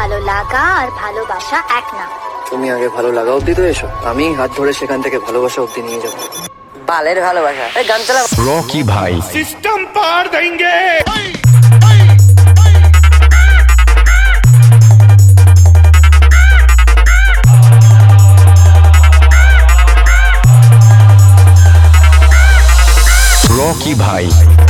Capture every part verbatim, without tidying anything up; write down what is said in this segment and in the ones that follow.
ভালো লাগা আর ভালোবাসা এক না। তুমি আগে ভালো লাগা অব্দি তো এসো, আমি হাত ধরে সেখান থেকে ভালোবাসা অব্দি নিয়ে যাবো। বালের ভালোবাসা। এই গান চালা। রকি ভাই सिस्टम पार देंगे। রকি ভাই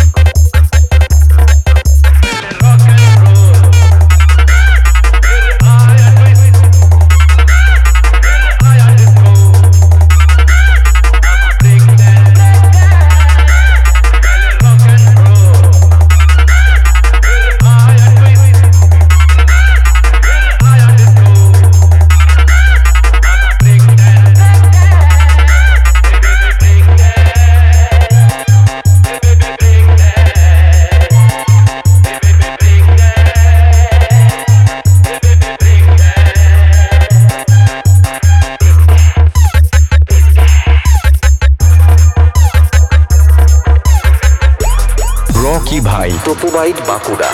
রকি ভাই টপু বাইট বাঁকুড়া।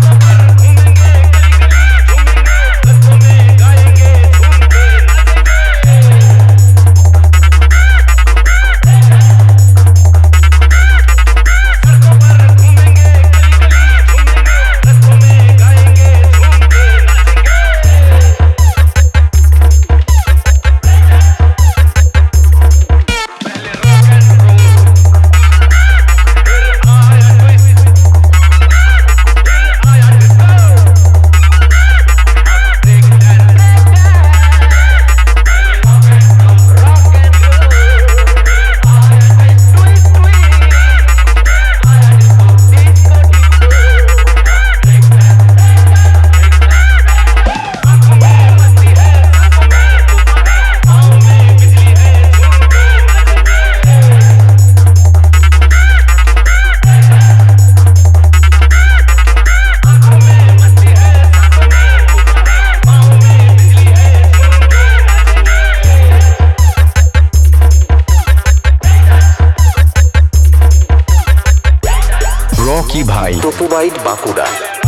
রকি ভাই টপু বাইট বাঁকুড়া।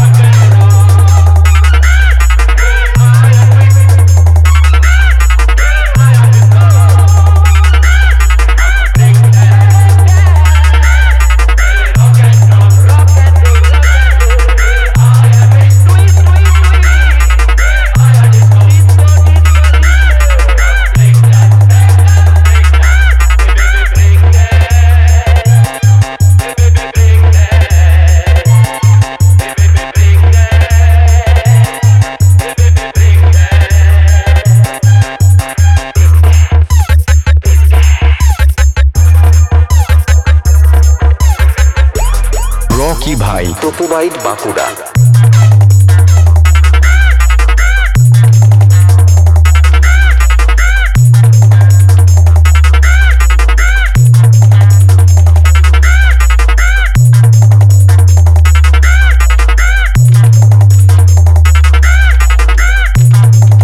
রকি ভাই Topu bite Bankura.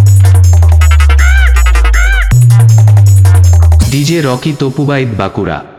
DJ Rocky Topu bite Bankura.